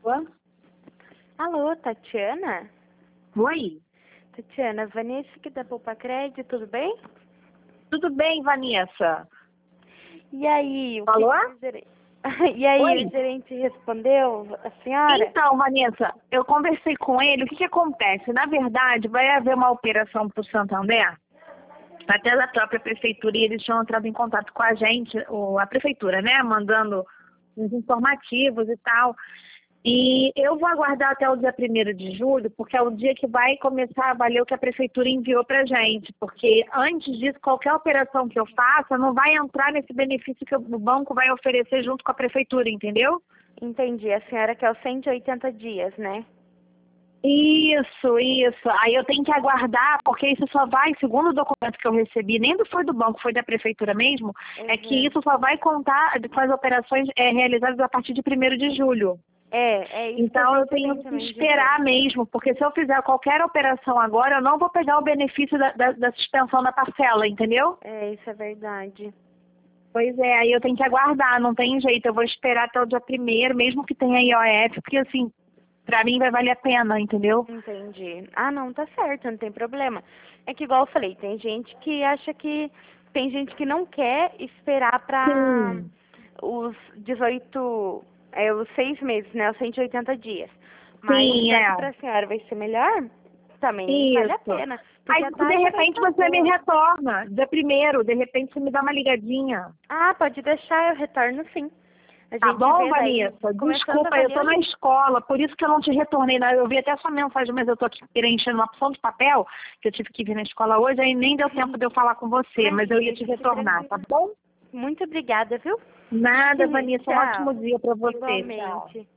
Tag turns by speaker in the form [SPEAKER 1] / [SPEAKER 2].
[SPEAKER 1] Alô?
[SPEAKER 2] Alô, Tatiana?
[SPEAKER 1] Oi?
[SPEAKER 2] Tatiana, Vanessa aqui da Poupa Crédito, tudo bem?
[SPEAKER 1] Tudo bem, Vanessa?
[SPEAKER 2] E aí,
[SPEAKER 1] Alô?
[SPEAKER 2] E aí,
[SPEAKER 1] Oi?
[SPEAKER 2] o gerente respondeu a senhora?
[SPEAKER 1] Então, Vanessa, eu conversei com ele. O que acontece? Na verdade, vai haver uma operação para o Santander, até da própria prefeitura, e eles tinham entrado em contato com a gente, a prefeitura, né? Mandando uns informativos e tal. E eu vou aguardar até o dia 1º de julho, porque é o dia que vai começar a valer o que a prefeitura enviou para a gente. Porque antes disso, qualquer operação que eu faça não vai entrar nesse benefício que o banco vai oferecer junto com a prefeitura, entendeu?
[SPEAKER 2] Entendi, a senhora quer os 180 dias, né?
[SPEAKER 1] Isso, isso. Aí eu tenho que aguardar, porque isso só vai, segundo o documento que eu recebi, nem foi do banco, foi da prefeitura mesmo, é que isso só vai contar com as operações realizadas a partir de 1º de julho.
[SPEAKER 2] É isso.
[SPEAKER 1] Então eu tenho que esperar mesmo, porque se eu fizer qualquer operação agora, eu não vou pegar o benefício da suspensão da parcela, entendeu?
[SPEAKER 2] É, isso é verdade.
[SPEAKER 1] Pois é, aí eu tenho que aguardar, não tem jeito, eu vou esperar até o dia 1º, mesmo que tenha IOF, porque assim, pra mim vai valer a pena, entendeu?
[SPEAKER 2] Entendi. Ah, não, tá certo, não tem problema. É que igual eu falei, tem gente que acha que... Tem gente que não quer esperar pra
[SPEAKER 1] Sim.
[SPEAKER 2] os 18... os 6 meses, né? Os 180 dias. Mas
[SPEAKER 1] Sim,
[SPEAKER 2] já que pra senhora vai ser melhor, também vale a
[SPEAKER 1] Isso.
[SPEAKER 2] pena.
[SPEAKER 1] Aí
[SPEAKER 2] Porque a
[SPEAKER 1] de
[SPEAKER 2] taxa vai
[SPEAKER 1] repente
[SPEAKER 2] estar
[SPEAKER 1] você me
[SPEAKER 2] boa.
[SPEAKER 1] retorna, dia 1º, de repente você me dá uma ligadinha.
[SPEAKER 2] Ah, pode deixar, eu retorno sim. A
[SPEAKER 1] Tá
[SPEAKER 2] gente
[SPEAKER 1] bom,
[SPEAKER 2] vê daí,
[SPEAKER 1] Vanessa?
[SPEAKER 2] começando a
[SPEAKER 1] Desculpa, eu
[SPEAKER 2] valer
[SPEAKER 1] tô na escola, por isso que eu não te retornei. Eu vi até sua mensagem, mas eu tô aqui preenchendo uma opção de papel, que eu tive que vir na escola hoje, aí nem deu tempo de eu falar com você, mas eu ia te
[SPEAKER 2] Imagina, fique
[SPEAKER 1] retornar, tá
[SPEAKER 2] tranquila.
[SPEAKER 1] bom?
[SPEAKER 2] Muito obrigada, viu?
[SPEAKER 1] Nada, Vanessa, um
[SPEAKER 2] Tchau.
[SPEAKER 1] ótimo dia pra você. Tchau.
[SPEAKER 2] Igualmente.